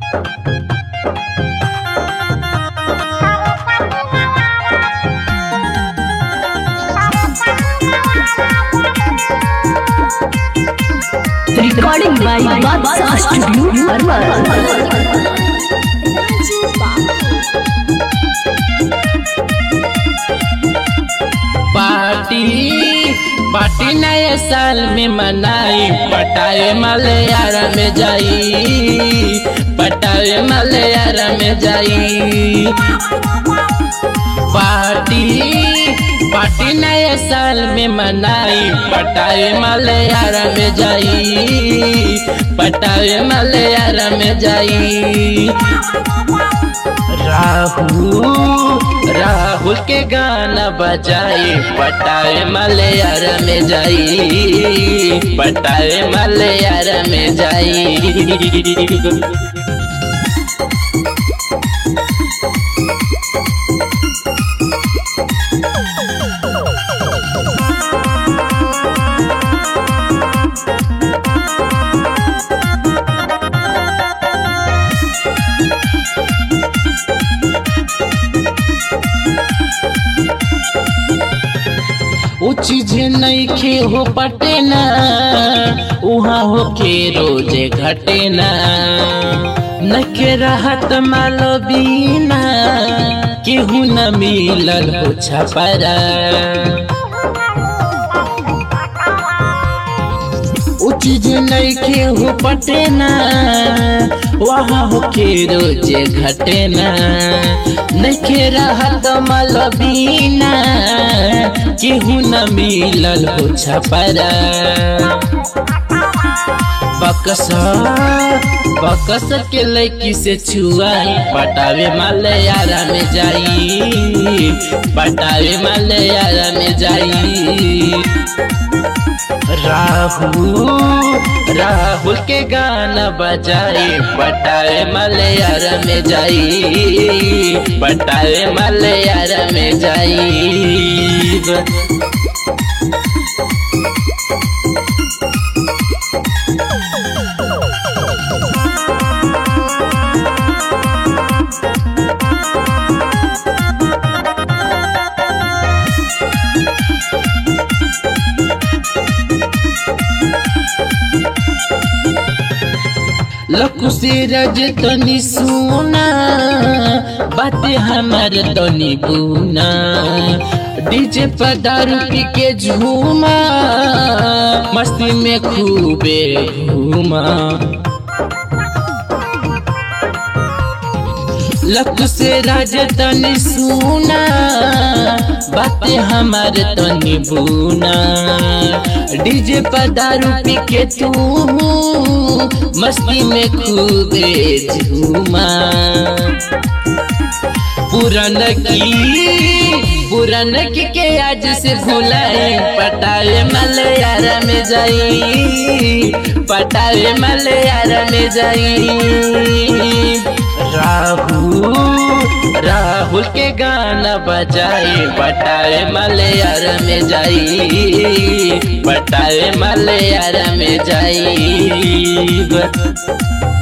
Recording by Badshah Studio, Arwar. Party नए साल में मनाई, पटाए मलयारा में जाई, पटाए मलयारा में जाई। पार्टी नए साल में मनाई, पटाए मलयारा में जाई, पटाए मलयारा में जाई। राहुल के गाना बजाई, पटाए मलयारा में जाई, पटाए मलयारा में जाई। वो चीज नहीं खे हो पटे ना, वहाँ हो के रोजे घटे ना, नखे रहत मालो बीना, केहू न मिलल हो छपरा। वो चीज नहीं खे हो पटे ना, वहाँ हो के रोजे घटे ना, नखे रहत मालो बीना, केहू न मिलल हो छपरा। बकस के लड़की से छुआई, पटावे मलयारा में जाई, पटावे मलयारा में जाई। राहुल के गाना बजाई, पटावे मलयारा में जाई, पटावे मलयारा में जाई। लखु से रज तनी सुना, बातें हमार तनी बुना, डीजे पर दारू पी के झूमा, मस्ती में खूबे घूमा। लखु से राज तनी सुना, बातें हमार तनी बुना, डीजे पर दारू पी के तू मस्ती में खूबे झूमा। पुरानकी के आज से भुलाए, पटावे मलयारा में जाई, पटावे मलयारा में जाई। राहुल के गाना बजाई, पटावे मलयारा में जाई, पटावे मलयारा में जाई।